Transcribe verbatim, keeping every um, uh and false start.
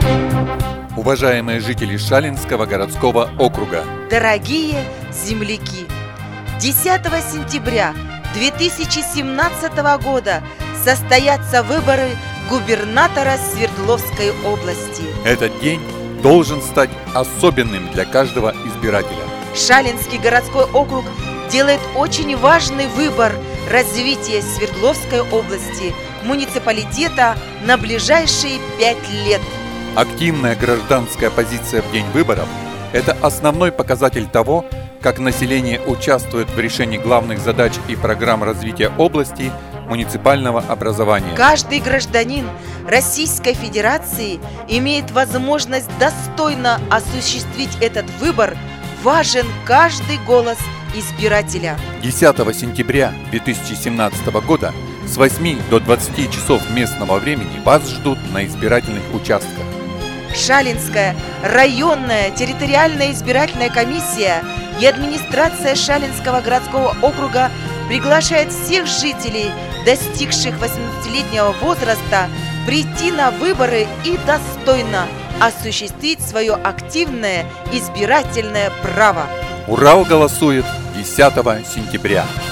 Уважаемые жители Шалинского городского округа, дорогие земляки, десятого сентября две тысячи семнадцатого года состоятся выборы губернатора Свердловской области. Этот день должен стать особенным для каждого избирателя. Шалинский городской округ делает очень важный выбор развития Свердловской области, муниципалитета на ближайшие пять лет. Активная гражданская позиция в день выборов – это основной показатель того, как население участвует в решении главных задач и программ развития области муниципального образования. Каждый гражданин Российской Федерации имеет возможность достойно осуществить этот выбор. Важен каждый голос избирателя. десятого сентября две тысячи семнадцатого года с восьми до двадцати часов местного времени вас ждут на избирательных участках. Шалинская районная территориальная избирательная комиссия и администрация Шалинского городского округа приглашает всех жителей, достигших восемнадцатилетнего возраста, прийти на выборы и достойно осуществить свое активное избирательное право. Урал голосует десятого сентября.